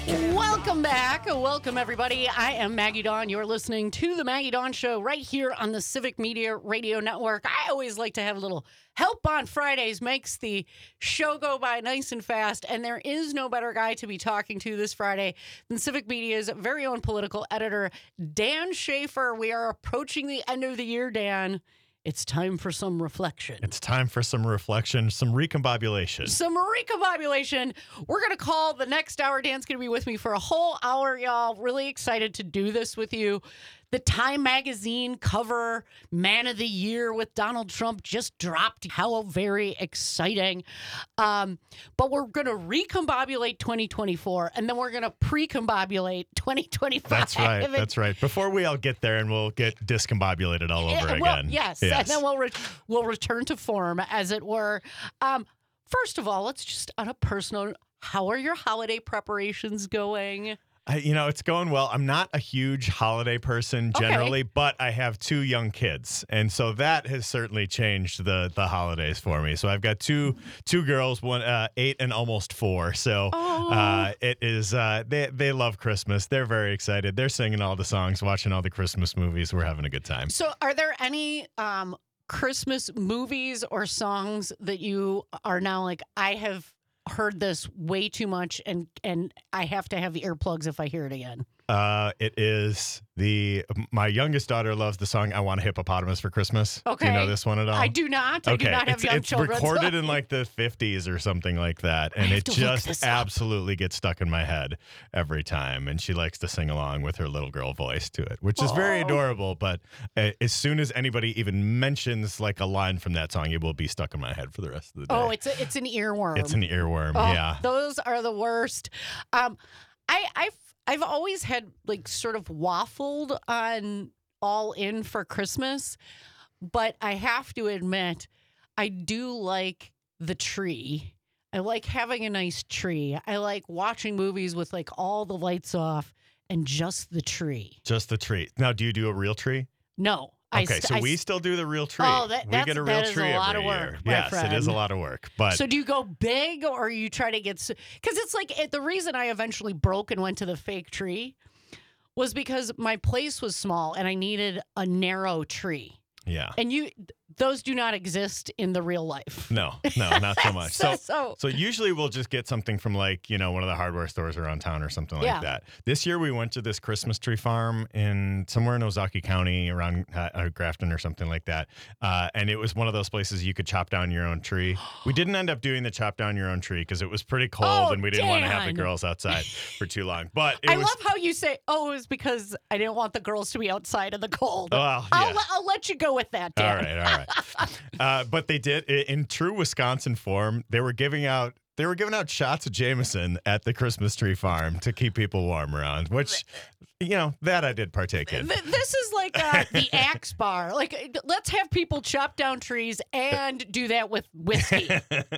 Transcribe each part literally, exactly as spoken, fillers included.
Welcome back. Welcome, everybody. I am Maggie Dawn. You're listening to The Maggie Dawn Show right here on the Civic Media Radio Network. I always like to have a little help on Fridays, makes the show go by nice and fast, and there is no better guy to be talking to this Friday than Civic Media's very own political editor, Dan Schaefer. We are approaching the end of the year, Dan. It's time for some reflection. It's time for some reflection, some recombobulation. Some recombobulation. We're going to call the next hour. Dan's going to be with me for a whole hour, y'all. Really excited to do this with you. The Time Magazine cover Man of the Year with Donald Trump just dropped. How very exciting. Um, but we're going to recombobulate twenty twenty-four, and then we're going to pre-combobulate twenty twenty-five. That's right. That's right. Before we all get there and we'll get discombobulated all over yeah, well, again. Yes. yes. And then we'll, re- we'll return to form, as it were. Um, first of all, let's just, on a personal, how are your holiday preparations going? I, you know, it's going well. I'm not a huge holiday person generally, okay. but I have two young kids. And so that has certainly changed the the holidays for me. So I've got two two girls, one uh, eight and almost four. So uh, it is uh, they they love Christmas. They're very excited. They're singing all the songs, watching all the Christmas movies. We're having a good time. So are there any um, Christmas movies or songs that you are now like, I have heard this way too much, and and I have to have the earplugs if I hear it again? Uh, it is the my youngest daughter loves the song "I Want a Hippopotamus for Christmas." Okay, do you know this one at all? I do not. I okay. do not have it's, young it's children. It's recorded in like the fifties or something like that, and it just absolutely gets stuck in my head every time. And she likes to sing along with her little girl voice to it, which is oh. very adorable. But uh, as soon as anybody even mentions like a line from that song, it will be stuck in my head for the rest of the day. Oh, it's a, it's an earworm. It's an earworm. Oh, yeah, those are the worst. Um, I I've I've always had like sort of waffled on All In for Christmas, but I have to admit, I do like the tree. I like having a nice tree. I like watching movies with like all the lights off and just the tree. Just the tree. Now, do you do a real tree? No. Okay, st- so I we still do the real tree. Oh, that, we that's, get a real that tree is a lot every of work, year. my Yes, friend. it is a lot of work. But so do you go big, or you try to get? Because it's like it, the reason I eventually broke and went to the fake tree was because my place was small and I needed a narrow tree. Yeah. And you, those do not exist in the real life. No, no, not so much. so, so, so, so usually we'll just get something from like, you know, one of the hardware stores around town or something like yeah. that. This year we went to this Christmas tree farm in somewhere in Ozaukee County around uh, Grafton or something like that. Uh, and it was one of those places you could chop down your own tree. We didn't end up doing the chop down your own tree because it was pretty cold oh, and we didn't Dan. want to have the girls outside for too long. But it I was, love how you say, oh, it was because I didn't want the girls to be outside in the cold. Well, I'll, yeah. I'll let you go with that, Dan. All right. All right. uh, but they did in true Wisconsin form. They were giving out they were giving out shots of Jameson at the Christmas tree farm to keep people warm around, which, you know, that I did partake in. This is like uh, the Axe Bar. Like, let's have people chop down trees and do that with whiskey.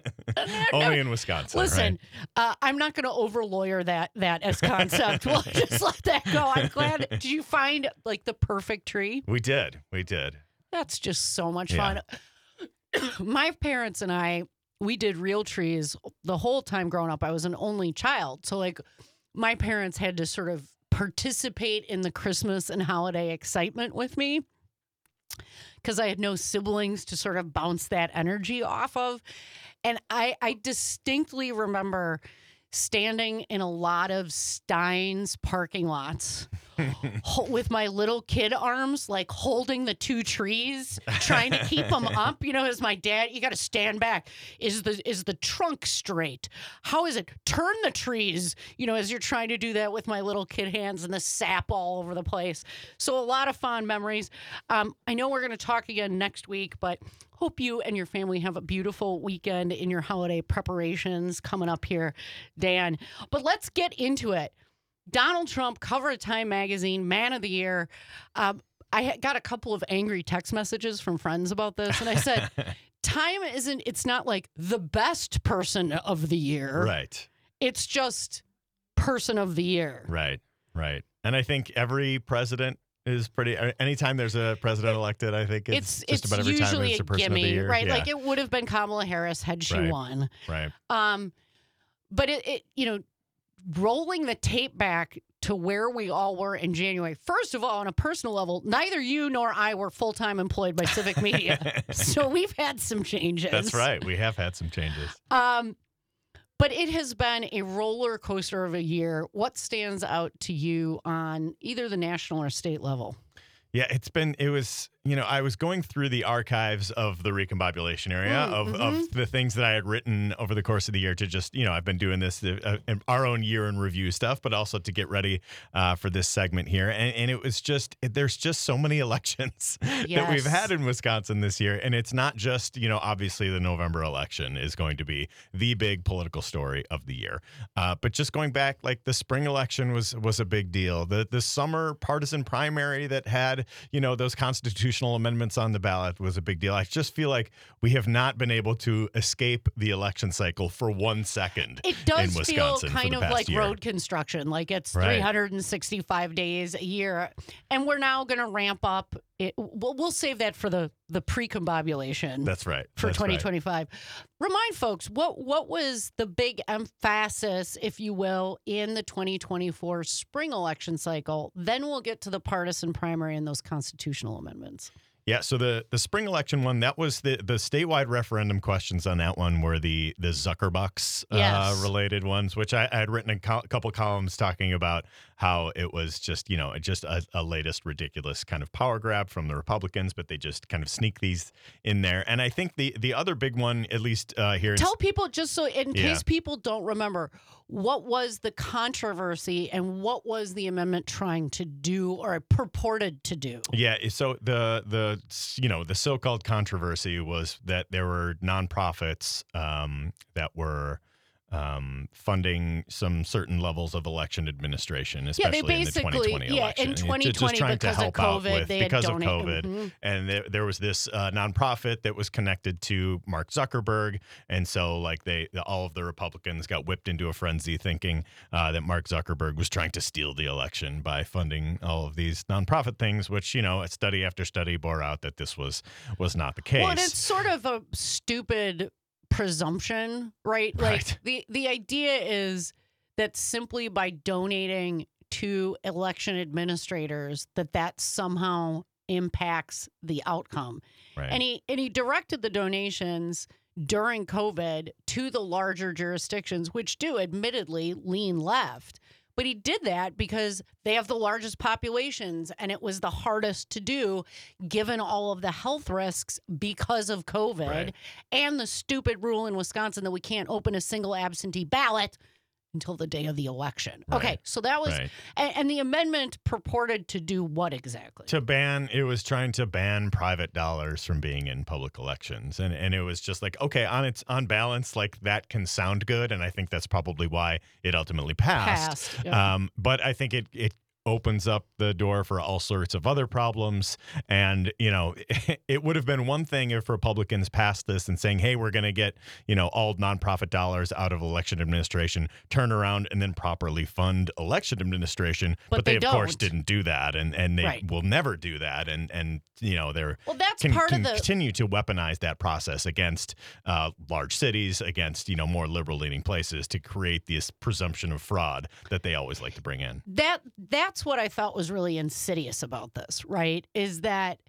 Only in Wisconsin. Listen, right? uh, I'm not going to over lawyer that that as concept. We'll just let that go. I'm glad. Did you find like the perfect tree? We did. We did. That's just so much yeah. fun. My parents and I, we did real trees the whole time growing up. I was an only child. So, like, my parents had to sort of participate in the Christmas and holiday excitement with me because I had no siblings to sort of bounce that energy off of. And I, I distinctly remember standing in a lot of Stein's parking lots with my little kid arms, like holding the two trees, trying to keep them up. You know, as my dad, you got to stand back. Is the is the trunk straight? How is it? Turn the trees, you know, as you're trying to do that with my little kid hands and the sap all over the place. So a lot of fond memories. Um, I know we're going to talk again next week, but hope you and your family have a beautiful weekend in your holiday preparations coming up here, Dan. But let's get into it. Donald Trump, cover of Time Magazine, Man of the Year. Um, I got a couple of angry text messages from friends about this, and I said, Time isn't, it's not like the best person of the year. Right. It's just person of the year. Right, right. And I think every president is pretty, anytime there's a president elected, I think it's, it's just about every time it's a person gimme, of the year. Right, yeah. like it would have been Kamala Harris had she right. won. Right. Um, but it, it, you know, rolling the tape back to where we all were in January. First of all, on a personal level, neither you nor I were full-time employed by Civic Media. So we've had some changes. That's right. We have had some changes. Um, but it has been a roller coaster of a year. What stands out to you on either the national or state level? Yeah, it's been, it was, you know, I was going through the archives of the recombobulation area Mm, of, mhm. of the things that I had written over the course of the year to just, you know, I've been doing this, uh, uh, our own year in review stuff, but also to get ready uh, for this segment here. And, and it was just, it, there's just so many elections that we've Yes. had in Wisconsin this year. And it's not just, you know, obviously the November election is going to be the big political story of the year. Uh, but just going back, like the spring election was, was a big deal. The, the summer partisan primary that had, you know, those constitutional amendments on the ballot was a big deal. I just feel like we have not been able to escape the election cycle for one second. It does in feel Wisconsin for kind the of past like year. road construction, like it's Right. three hundred sixty-five days a year. And we're now going to ramp up. It, we'll, we'll save that for the, the pre-combobulation. That's right. For That's right. twenty twenty-five. Remind folks, what what was the big emphasis, if you will, in the twenty twenty-four spring election cycle? Then we'll get to the partisan primary and those constitutional amendments. Yeah, so the, the spring election one, that was the, the statewide referendum questions on that one were the the Zuckerbucks uh, Yes. related ones, which I, I had written a co- couple columns talking about how it was just, you know, just a, a latest ridiculous kind of power grab from the Republicans, but they just kind of sneak these in there. And I think the, the other big one, at least uh, here in Tell people, just so in Yeah. case people don't remember, what was the controversy and what was the amendment trying to do or purported to do? Yeah, so the the you know the so-called controversy was that there were nonprofits um, that were um, funding some certain levels of election administration, Yeah, especially they in the basically, twenty twenty yeah, election. in Ju- twenty just twenty trying to because of help out COVID, with- they had because of donated- COVID, Mhm. and there, there was this uh, nonprofit that was connected to Mark Zuckerberg, and so like they, the, all of the Republicans got whipped into a frenzy, thinking uh, that Mark Zuckerberg was trying to steal the election by funding all of these nonprofit things, which you know, study after study bore out that this was was not the case. Well, and it's sort of a stupid presumption, right? Like Right. the the idea is that simply by donating to election administrators, that that somehow impacts the outcome. right. And he and he directed the donations during COVID to the larger jurisdictions, which do admittedly lean left. But he did that because they have the largest populations, and it was the hardest to do given all of the health risks because of COVID Right. and the stupid rule in Wisconsin that we can't open a single absentee ballot until the day of the election. Right. Okay, so that was, Right. and, and the amendment purported to do what exactly? to ban it was trying to ban private dollars from being in public elections, and and it was just like, okay, on its on balance, like that can sound good, and I think that's probably why it ultimately passed. Passed, yeah. Um, but I think it it opens up the door for all sorts of other problems. And, you know, it would have been one thing if Republicans passed this and saying, hey, we're going to get, you know, all nonprofit dollars out of election administration, turn around and then properly fund election administration. But But, they, they of course, don't. didn't do that. And, and they Right. will never do that. And, and you know, they're Well, that's can, part can of the continue to weaponize that process against uh, large cities, against, you know, more liberal leaning places to create this presumption of fraud that they always like to bring in. that that's what I thought was really insidious about this, right? Is that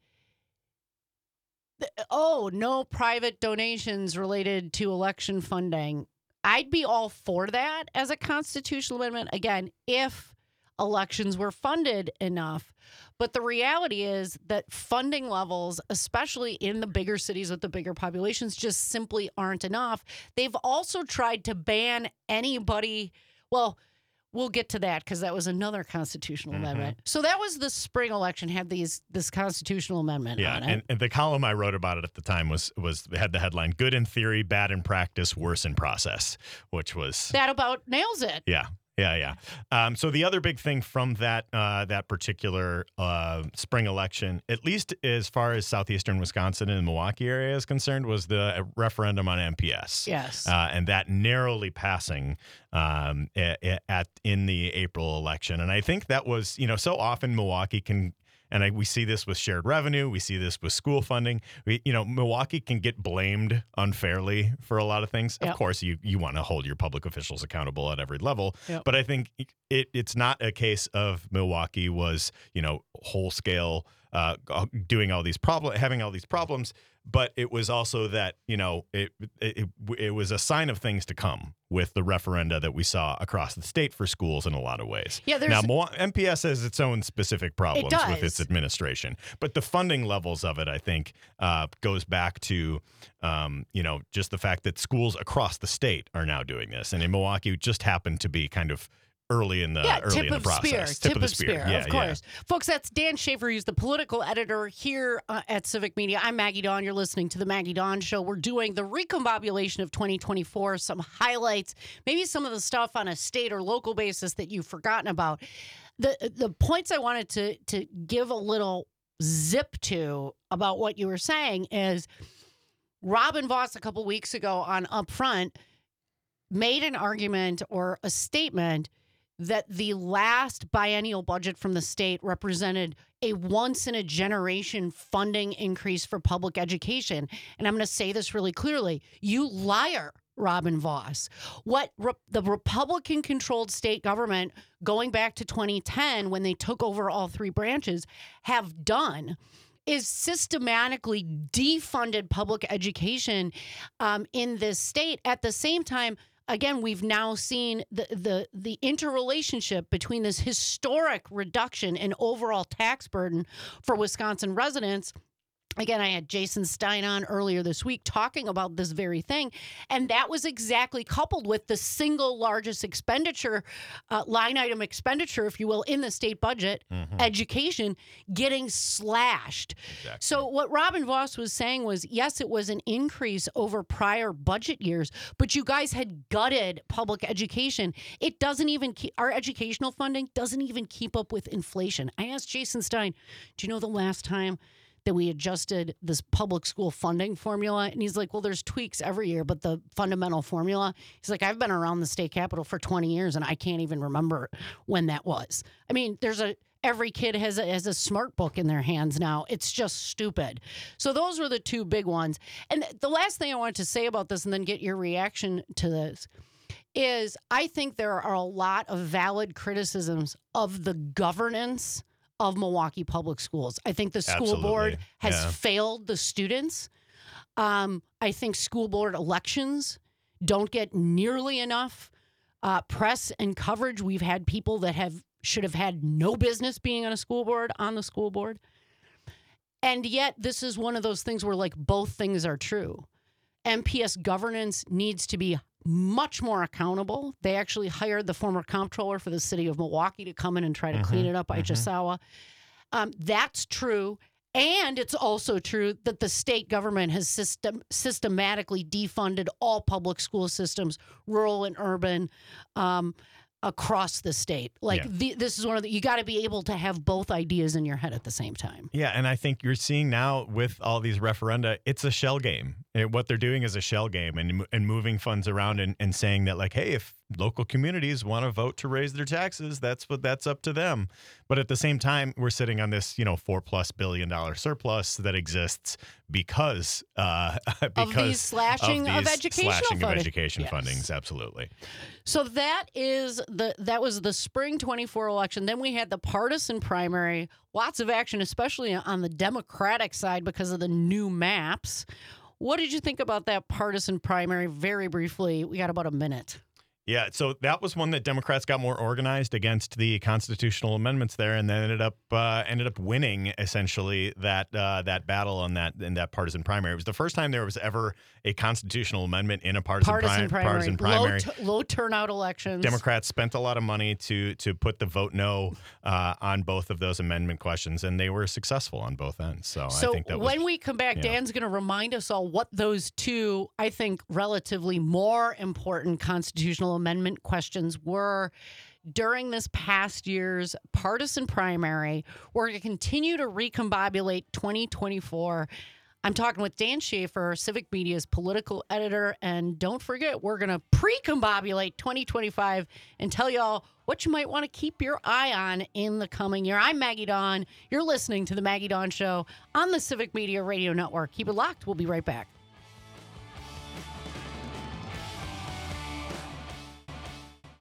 th- oh, no private donations related to election funding. I'd be all for that as a constitutional amendment, again, if elections were funded enough. But the reality is that funding levels, especially in the bigger cities with the bigger populations, just simply aren't enough. They've also tried to ban anybody. Well, we'll get to that because that was another constitutional Mhm. amendment. So that was the spring election had these this constitutional amendment Yeah, on it. and, and the column I wrote about it at the time was was had the headline "Good in theory, bad in practice, worse in process," which was that about nails it. yeah. Yeah, yeah. Um, so the other big thing from that uh, that particular uh, spring election, at least as far as southeastern Wisconsin and the Milwaukee area is concerned, was the referendum on M P S. Yes. uh, and that narrowly passing um, at, at in the April election. And I think that was, you know, so often Milwaukee can And I, we see this with shared revenue. We see this with school funding. We, you know, Milwaukee can get blamed unfairly for a lot of things. Yep. Of course, you, you want to hold your public officials accountable at every level. Yep. But I think it, it's not a case of Milwaukee was, you know, whole scale uh, doing all these problem, having all these problems. But it was also that, you know, it, it it was a sign of things to come with the referenda that we saw across the state for schools in a lot of ways. Yeah, now, M P S has its own specific problems it with its administration, but the funding levels of it, I think, uh, goes back to, um, you know, just the fact that schools across the state are now doing this, and in Milwaukee, just happened to be kind of early in the yeah, early tip in the of process. Spear, Tip, tip of the of spear, spear, yeah, of course. Yeah. Folks, that's Dan Schaefer. He's the political editor here uh, at Civic Media. I'm Maggie Dawn. You're listening to the Maggie Dawn Show. We're doing the recombobulation of twenty twenty-four, some highlights, maybe some of the stuff on a state or local basis that you've forgotten about. The the points I wanted to to give a little zip to about what you were saying is Robin Vos a couple weeks ago on Upfront made an argument or a statement that the last biennial budget from the state represented a once-in-a-generation funding increase for public education. And I'm going to say this really clearly. You liar, Robin Vos. What re- the Republican-controlled state government, going back to twenty ten when they took over all three branches, have done is systematically defunded public education um, in this state. At the same time, again, we've now seen the, the the interrelationship between this historic reduction in overall tax burden for Wisconsin residents. Again, I had Jason Stein on earlier this week talking about this very thing, and that was exactly coupled with the single largest expenditure, uh, line item expenditure, if you will, in the state budget, mm-hmm. education, getting slashed. Exactly. So what Robin Vos was saying was, yes, it was an increase over prior budget years, but you guys had gutted public education. It doesn't even keep, our educational funding doesn't even keep up with inflation. I asked Jason Stein, do you know the last time that we adjusted this public school funding formula? And he's like, well, there's tweaks every year, but the fundamental formula, he's like, I've been around the state capitol for twenty years and I can't even remember when that was. I mean, there's a, every kid has a, has a smart book in their hands now. It's just stupid. So those were the two big ones. And the last thing I wanted to say about this and then get your reaction to this is I think there are a lot of valid criticisms of the governance of Milwaukee Public Schools. I think the school Absolutely. board has yeah. failed the students. Um, I think school board elections don't get nearly enough uh, press and coverage. We've had people that have should have had no business being on a school board on the school board. And yet this is one of those things where like both things are true. M P S governance needs to be much more accountable. They actually hired the former comptroller for the city of Milwaukee to come in and try to mm-hmm, clean it up, mm-hmm. Ichasawa. Um, that's true. And it's also true that the state government has system, systematically defunded all public school systems, rural and urban, um, across the state. Like yeah. the, this is one of the, you got to be able to have both ideas in your head at the same time. Yeah. And I think you're seeing now with all these referenda, it's a shell game. It, what they're doing is a shell game and, and moving funds around and, and saying that like, hey, if local communities want to vote to raise their taxes, that's what that's up to them. But at the same time, we're sitting on this, you know, four plus billion dollar surplus that exists because, uh, because of these slashing of, of, these educational slashing funding. of education yes. fundings. Absolutely. So that is the, that was the spring twenty-four election. Then we had the partisan primary, lots of action, especially on the Democratic side because of the new maps. What did you think about that partisan primary? Very briefly, we got about a minute. Yeah, so that was one that Democrats got more organized against the constitutional amendments there, and then ended up uh, ended up winning essentially that uh, that battle on that in that partisan primary. It was the first time there was ever a constitutional amendment in a partisan, partisan pri- primary. Partisan primary. Low, t- low turnout elections. Democrats spent a lot of money to to put the vote no uh, on both of those amendment questions, and they were successful on both ends. So, so I think that was, when we come back, yeah. Dan's going to remind us all what those two, I think, relatively more important constitutional amendment questions were during this past year's partisan primary. We're going to continue to recombobulate twenty twenty-four. I'm talking with Dan Schaefer, Civic Media's political editor. And don't forget, we're going to pre-combobulate twenty twenty-five and tell y'all what you might want to keep your eye on in the coming year. I'm Maggie Dawn. You're listening to The Maggie Dawn Show on the Civic Media Radio Network. Keep it locked. We'll be right back.